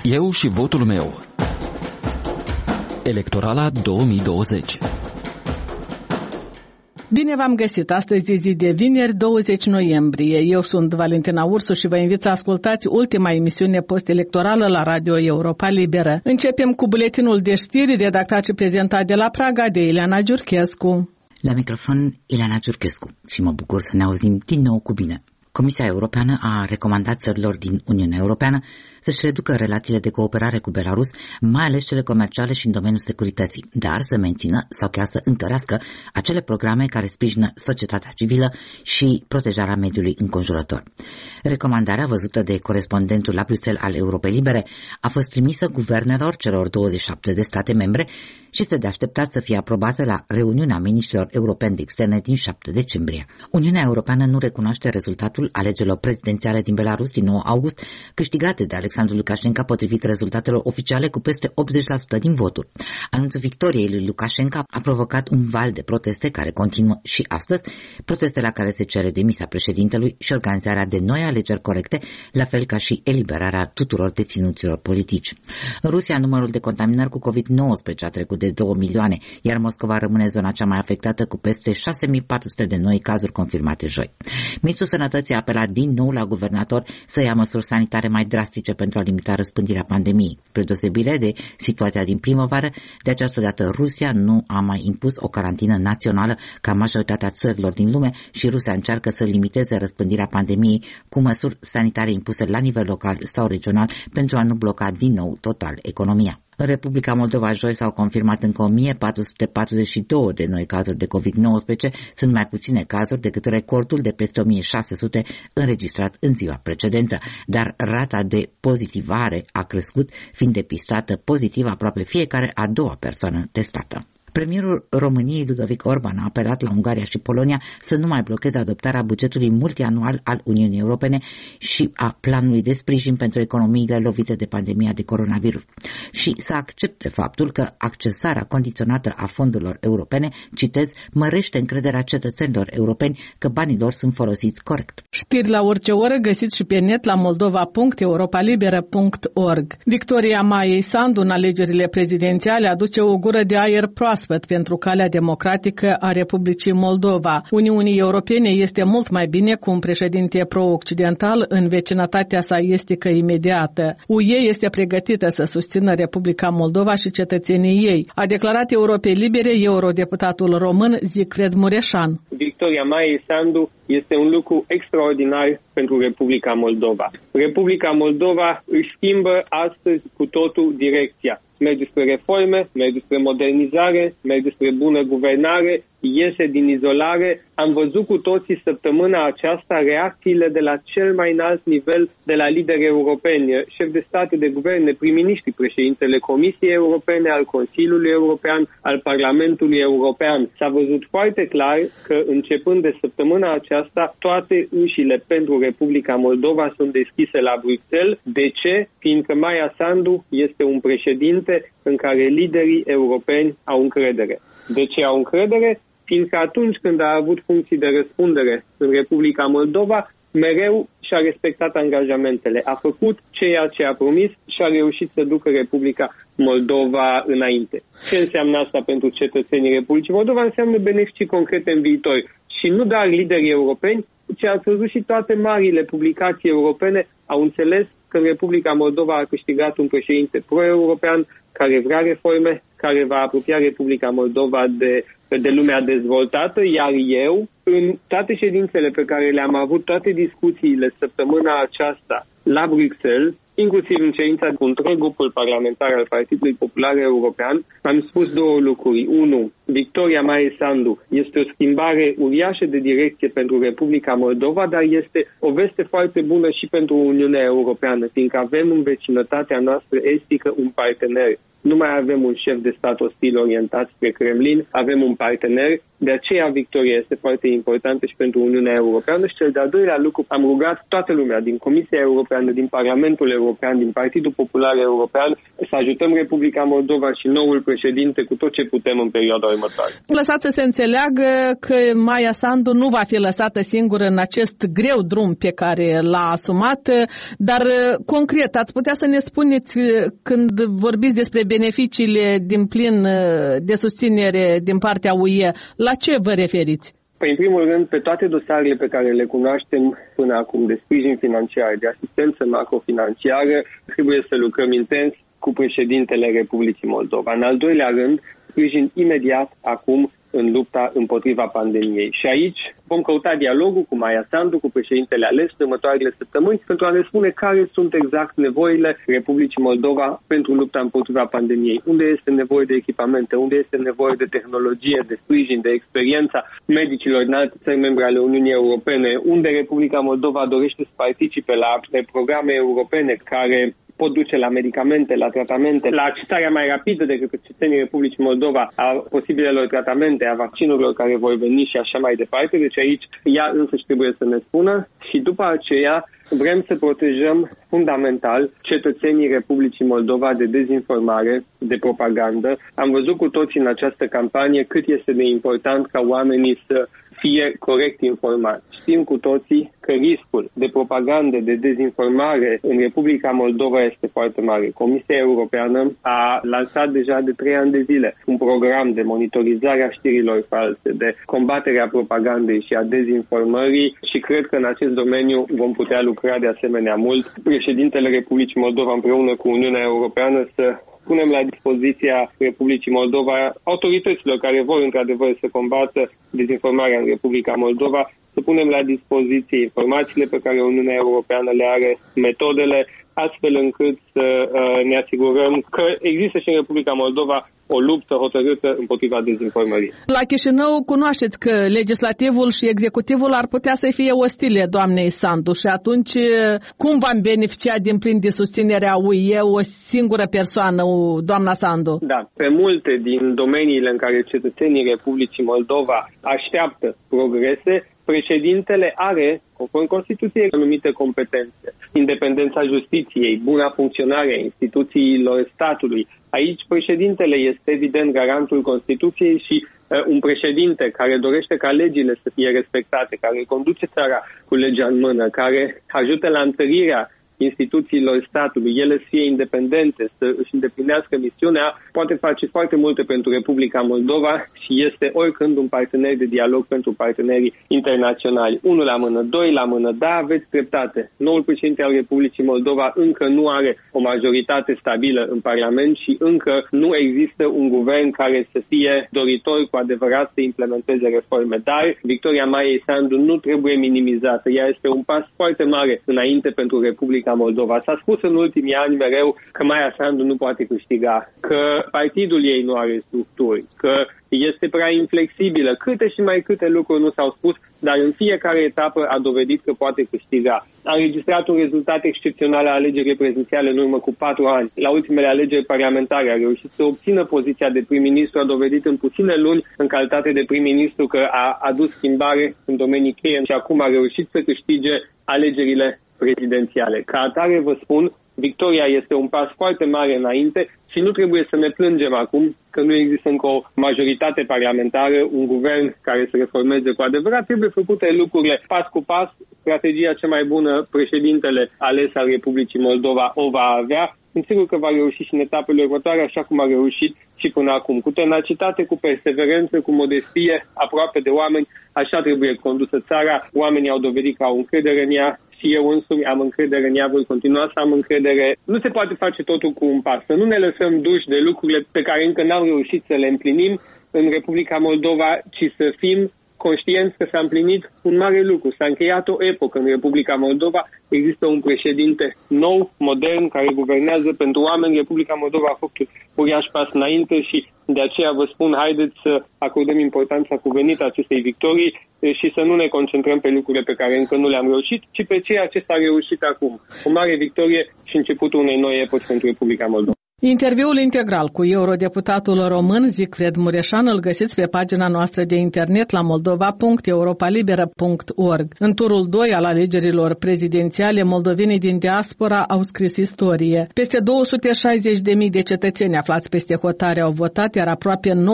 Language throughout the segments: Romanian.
Eu și votul meu. Electorala 2020. Bine v-am găsit! Astăzi e zi de vineri, 20 noiembrie. Eu sunt Valentina Ursu și vă invit să ascultați ultima emisiune post-electorală la Radio Europa Liberă. Începem cu buletinul de știri redactat și prezentat de la Praga de Ileana Giurchescu. La microfon, Ileana Giurchescu, și mă bucur să ne auzim din nou cu bine. Comisia Europeană a recomandat țărilor din Uniunea Europeană să-și reducă relațiile de cooperare cu Belarus, mai ales cele comerciale și în domeniul securității, dar să mențină sau chiar să întărească acele programe care sprijină societatea civilă și protejarea mediului înconjurător. Recomandarea, văzută de corespondentul la Bruxelles al Europei Libere, a fost trimisă guvernelor celor 27 de state membre și este de așteptat să fie aprobată la reuniunea miniștrilor europeni de externe din 7 decembrie. Uniunea Europeană nu recunoaște rezultatul alegerilor prezidențiale din Belarus din 9 august, câștigate de Alexandru Lukashenko potrivit rezultatelor oficiale cu peste 80% din voturi. Anunțul victoriei lui Lukashenko a provocat un val de proteste care continuă și astăzi, proteste la care se cere demisia președintelui și organizarea de noi alegeri corecte, la fel ca și eliberarea tuturor deținuților politici. În Rusia, numărul de contaminări cu COVID-19 a trecut de 2 milioane, iar Moscova rămâne zona cea mai afectată cu peste 6400 de noi cazuri confirmate joi. Ministrul Sănătății a apelat din nou la guvernator să ia măsuri sanitare mai drastice pentru a limita răspândirea pandemiei. Spre deosebire de situația din primăvară, de această dată Rusia nu a mai impus o carantină națională ca majoritatea țărilor din lume și Rusia încearcă să limiteze răspândirea pandemiei cu măsuri sanitare impuse la nivel local sau regional pentru a nu bloca din nou total economia. În Republica Moldova joi s-au confirmat încă 1442 de noi cazuri de COVID-19, sunt mai puține cazuri decât recordul de peste 1600 înregistrat în ziua precedentă, dar rata de pozitivare a crescut, fiind depistată pozitiv aproape fiecare a doua persoană testată. Premierul României, Ludovic Orban, a apelat la Ungaria și Polonia să nu mai blocheze adoptarea bugetului multianual al Uniunii Europene și a planului de sprijin pentru economiile lovite de pandemia de coronavirus și să accepte faptul că accesarea condiționată a fondurilor europene, citez, mărește încrederea cetățenilor europeni că banii lor sunt folosiți corect. Știri la orice oră găsiți și pe net la moldova.europalibera.org. Victoria Maiei Sandu în alegerile prezidențiale aduce o gură de aer proaspăt pentru calea democratică a Republicii Moldova. Uniunii Europene este mult mai bine cu un președinte pro-occidental în vecinătatea sa estică imediată. UE este pregătită să susțină Republica Moldova și cetățenii ei, a declarat Europei Libere eurodeputatul român Zicfred Mureșan. Victoria Maiei Sandu este un lucru extraordinar pentru Republica Moldova. Republica Moldova își schimbă astăzi cu totul direcția. Merge spre reforme, merge spre modernizare, merge spre bună guvernare, iese din izolare. Am văzut cu toții săptămâna aceasta reacțiile de la cel mai înalt nivel de la lideri europeni, șefi de state, de guverne, prim-miniștri, președintele Comisiei Europene, al Consiliului European, al Parlamentului European. S-a văzut foarte clar că începând de săptămâna aceasta toate ușile pentru Republica Moldova sunt deschise la Bruxelles. De ce? Fiindcă Maia Sandu este un președinte în care liderii europeni au încredere. De ce au încredere? Fiindcă atunci când a avut funcții de răspundere în Republica Moldova, mereu și-a respectat angajamentele. A făcut ceea ce a promis și a reușit să ducă Republica Moldova înainte. Ce înseamnă asta pentru cetățenii Republicii Moldova? Înseamnă beneficii concrete în viitor. Și nu doar liderii europeni, ci ați văzut și toate marile publicații europene au înțeles că în Republica Moldova a câștigat un președinte pro-european care vrea reforme, care va apropia Republica Moldova de lumea dezvoltată, iar eu, în toate ședințele pe care le-am avut, toate discuțiile săptămâna aceasta la Bruxelles, inclusiv în ședința cu întreg grupul parlamentar al Partidului Popular European, am spus două lucruri. Unu, Victoria Maiei Sandu este o schimbare uriașă de direcție pentru Republica Moldova, dar este o veste foarte bună și pentru Uniunea Europeană, fiindcă avem în vecinătatea noastră estică un partener. Nu mai avem un șef de stat ostil orientat spre Kremlin, avem un partener, de aceea victoria este foarte importantă și pentru Uniunea Europeană. Și cel de-al doilea lucru, am rugat toată lumea din Comisia Europeană, din Parlamentul European, din Partidul Popular European, să ajutăm Republica Moldova și noul președinte cu tot ce putem în perioada următoare. următoare. Lăsați să se înțeleagă că Maia Sandu nu va fi lăsată singură în acest greu drum pe care l-a asumat, dar concret, ați putea să ne spuneți, când vorbiți despre beneficiile din plin de susținere din partea UE, la ce vă referiți? Păi, în primul rând, pe toate dosarele pe care le cunoaștem până acum, de sprijin financiar, de asistență macrofinanciară, trebuie să lucrăm intens cu președintele Republicii Moldova. În al doilea rând, sprijin imediat acum în lupta împotriva pandemiei. Și aici vom căuta dialogul cu Maia Sandu, cu președintele ales în următoarele săptămâni, pentru a ne spune care sunt exact nevoile Republicii Moldova pentru lupta împotriva pandemiei. Unde este nevoie de echipamente, unde este nevoie de tehnologie, de sprijin, de experiența medicilor din alte țări membre ale Uniunii Europene, unde Republica Moldova dorește să participe la programe europene care pot duce la medicamente, la tratamente, la accesarea mai rapidă de către cetățenii Republicii Moldova a posibilelor tratamente, a vaccinurilor care vor veni și așa mai departe. Deci aici ea însăși trebuie să ne spună și după aceea vrem să protejăm fundamental cetățenii Republicii Moldova de dezinformare, de propagandă. Am văzut cu toții în această campanie cât este de important ca oamenii să fie corect informați. Știm cu toții că riscul de propagandă, de dezinformare în Republica Moldova este foarte mare. Comisia Europeană a lansat deja de 3 ani de zile un program de monitorizare a știrilor false, de combaterea propagandei și a dezinformării și cred că în acest domeniu vom putea lucra de asemenea mult. Președintele Republicii Moldova împreună cu Uniunea Europeană să punem la dispoziția Republicii Moldova autorităților care vor într-adevăr să combată dezinformarea în Republica Moldova, să punem la dispoziție informațiile pe care Uniunea Europeană le are, metodele, astfel încât să ne asigurăm că există și în Republica Moldova o luptă hotărâtă împotriva dezinformării. La Chișinău cunoașteți că legislativul și executivul ar putea să fie ostile doamnei Sandu și atunci cum v-am beneficiat din plin de susținerea UE o singură persoană, doamna Sandu? Da, pe multe din domeniile în care cetățenii Republicii Moldova așteaptă progrese, președintele are, conform Constituției, anumite competențe. Independența justiției, buna funcționare a instituțiilor statului. Aici președintele este evident garantul Constituției și un președinte care dorește ca legile să fie respectate, care conduce țara cu legea în mână, care ajută la întărirea instituțiilor statului, ele să fie independente, să își îndeplinească misiunea, poate face foarte multe pentru Republica Moldova și este oricând un partener de dialog pentru partenerii internaționali. 1 la mână, 2 la mână, da, aveți dreptate. Noul președinte al Republicii Moldova încă nu are o majoritate stabilă în Parlament și încă nu există un guvern care să fie doritor cu adevărat să implementeze reforme. Dar victoria Maiei Sandu nu trebuie minimizată. Ea este un pas foarte mare înainte pentru Republica Moldova. S-a spus în ultimii ani mereu că Maia Sandu nu poate câștiga, că partidul ei nu are structuri, că este prea inflexibilă. Câte și mai câte lucruri nu s-au spus, dar în fiecare etapă a dovedit că poate câștiga. A înregistrat un rezultat excepțional la alegerile prezidențiale în urmă cu 4 ani. La ultimele alegeri parlamentare a reușit să obțină poziția de prim-ministru, a dovedit în puține luni în calitate de prim-ministru că a adus schimbare în domenii cheie și acum a reușit să câștige alegerile prezidențiale. Ca atare vă spun, victoria este un pas foarte mare înainte și nu trebuie să ne plângem acum că nu există încă o majoritate parlamentară, un guvern care să reformeze cu adevărat. Trebuie făcute lucrurile pas cu pas. Strategia cea mai bună președintele ales al Republicii Moldova o va avea. Sunt sigur că va reuși și în etapele următoare, așa cum a reușit și până acum. Cu tenacitate, cu perseverență, cu modestie, aproape de oameni, așa trebuie condusă țara. Oamenii au dovedit că au încredere în ea și eu însumi am încredere în ea, voi continua să am încredere. Nu se poate face totul cu un pas. Să nu ne lăsăm duși de lucrurile pe care încă n-am reușit să le împlinim în Republica Moldova, ci să fim conștienți că s-a împlinit un mare lucru. S-a încheiat o epocă în Republica Moldova. Există un președinte nou, modern, care guvernează pentru oameni. Republica Moldova a făcut uriaș pas înainte și de aceea vă spun, haideți să acordăm importanța cuvenită acestei victorii și să nu ne concentrăm pe lucrurile pe care încă nu le-am reușit, ci pe ceea ce s-a reușit acum. O mare victorie și începutul unei noi epoci pentru Republica Moldova. Interviul integral cu eurodeputatul român Siegfried Mureșan îl găsiți pe pagina noastră de internet la moldova.europalibera.org. În turul 2 al alegerilor prezidențiale, moldovenii din diaspora au scris istorie. Peste 260.000 de cetățeni aflați peste hotare au votat, iar aproape 93%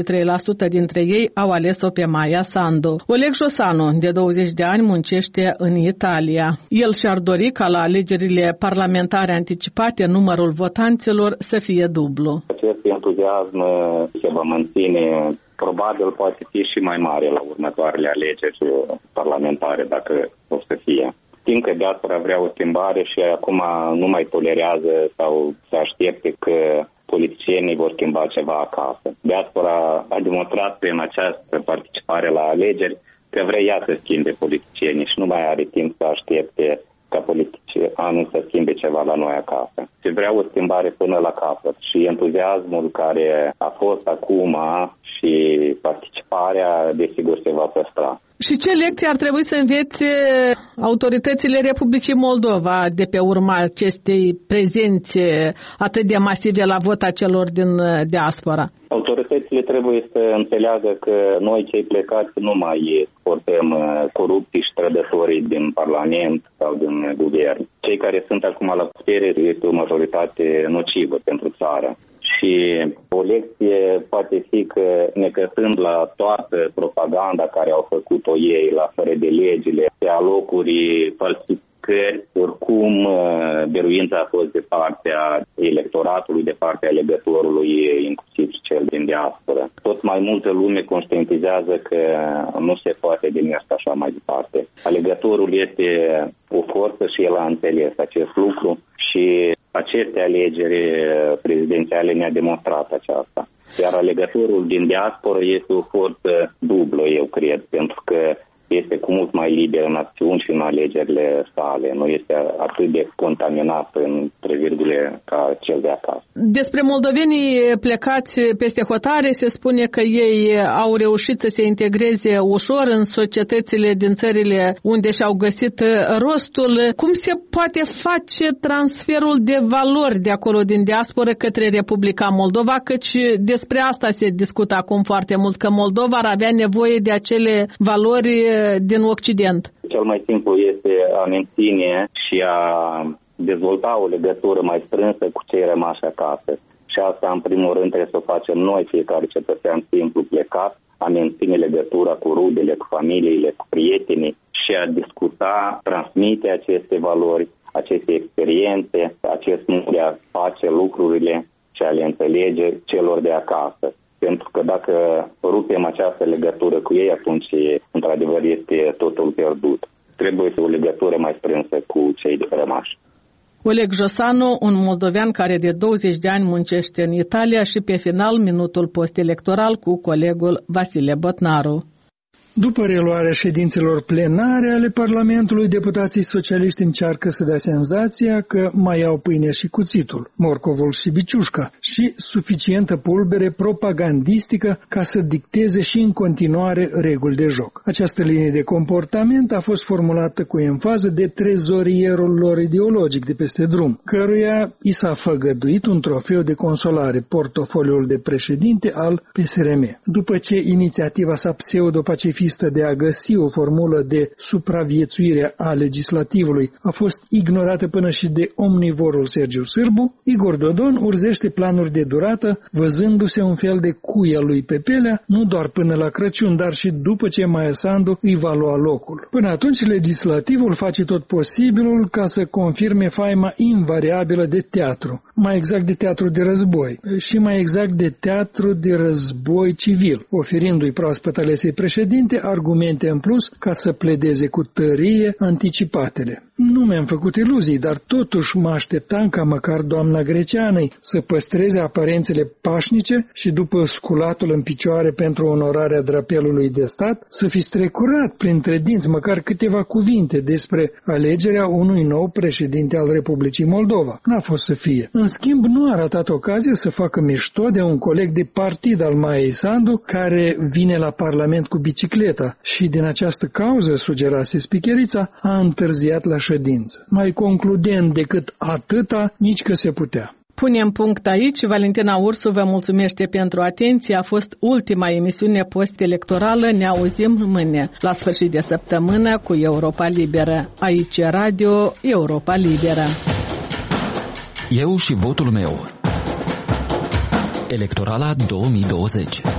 dintre ei au ales-o pe Maia Sandu. Oleg Josanu, de 20 de ani, muncește în Italia. El și-ar dori ca la alegerile parlamentare anticipate numărul votanților să fie dublu. Acest entuziasm se va menține, probabil poate fi și mai mare la următoarele alegeri parlamentare, dacă o să fie. Știm că diaspora vrea o schimbare și acum nu mai tolerează sau se aștepte că politicienii vor schimba ceva acasă. Diaspora a demonstrat prin această participare la alegeri că vrea ea să schimbe politicienii și nu mai are timp să aștepte ca politicianul să schimbe ceva la noi acasă. Se vrea o schimbare până la capăt și entuziasmul care a fost acum și participarea, desigur, se va păstra. Și ce lecții ar trebui să învețe autoritățile Republicii Moldova de pe urma acestei prezențe atât de masive la vot a celor din diaspora? Autoritățile trebuie să înțeleagă că noi, cei plecați, nu mai suportăm corupții și trădătorii din Parlament sau din guvern. Cei care sunt acum la putere este o majoritate nocivă pentru țară. Și o lecție poate fi că, necăsând la toată propaganda care au făcut-o ei, la fără de legile, pe alocuri falsificări, oricum biruința a fost de partea electoratului, de partea alegătorului, inclusiv cel din diaspora. Tot mai multă lume conștientizează că nu se poate din asta așa mai departe. Alegătorul este o forță și el a înțeles acest lucru și aceste alegeri prezidențiale ne-a demonstrat aceasta. Iar alegătorul din diaspora este o forță dublă, eu cred, pentru că este cu mult mai liber în acțiuni și în alegerile sale. Nu este atât de contaminat între virgule ca cel de acasă. Despre moldovenii plecați peste hotare se spune că ei au reușit să se integreze ușor în societățile din țările unde și-au găsit rostul. Cum se poate face transferul de valori de acolo din diasporă către Republica Moldova? Căci despre asta se discută acum foarte mult, că Moldova ar avea nevoie de acele valori din Occident. Cel mai simplu este a menține și a dezvolta o legătură mai strânsă cu cei rămași acasă. Și asta, în primul rând, trebuie să o facem noi, fiecare cetățean simplu plecat, a menține legătura cu rudele, cu familiile, cu prietenii și a discuta, transmite aceste valori, aceste experiențe, acest mod de a face lucrurile și a le înțelege celor de acasă. Pentru că dacă rupem această legătură cu ei, atunci, într-adevăr, este totul pierdut. Trebuie să o legătură mai strânsă cu cei rămași. Oleg Josanu, un moldovean care de 20 de ani muncește în Italia și pe final minutul post-electoral cu colegul Vasile Botnaru. După reluarea ședințelor plenare ale Parlamentului, deputații socialiști încearcă să dea senzația că mai au pâinea și cuțitul, morcovul și biciușca și suficientă pulbere propagandistică ca să dicteze și în continuare reguli de joc. Această linie de comportament a fost formulată cu enfază de trezorierul lor ideologic de peste drum, căruia i s-a făgăduit un trofeu de consolare, portofoliul de președinte al PSRM. După ce inițiativa sa pseudo-pacifistă de a găsi o formulă de supraviețuire a legislativului a fost ignorată până și de omnivorul Sergiu Sârbu, Igor Dodon urzește planuri de durată, văzându-se un fel de cuia lui Pepelea, nu doar până la Crăciun, dar și după ce Maia Sandu îi va lua locul. Până atunci, legislativul face tot posibilul ca să confirme faima invariabilă de teatru, mai exact de teatru de război și mai exact de teatru de război civil, oferindu-i proaspăt alesei președinte argumente în plus ca să pledeze cu tărie anticipatele. Nu mi-am făcut iluzii, dar totuși mă așteptam ca măcar doamna Greceanei să păstreze aparențele pașnice și după sculatul în picioare pentru onorarea drapelului de stat să fi strecurat printre dinți măcar câteva cuvinte despre alegerea unui nou președinte al Republicii Moldova. N-a fost să fie. În schimb, nu a ratat ocazia să facă mișto de un coleg de partid al Maiei Sandu care vine la Parlament cu bicicleta și din această cauză, sugerase spicherița, a întârziat la ședință. Mai concludent decât atâta, nici că se putea. Punem punct aici. Valentina Ursu vă mulțumește pentru atenție. A fost ultima emisiune post-electorală. Ne auzim mâine, la sfârșit de săptămână, cu Europa Liberă. Aici Radio Europa Liberă. Eu și votul meu. Electorala 2020.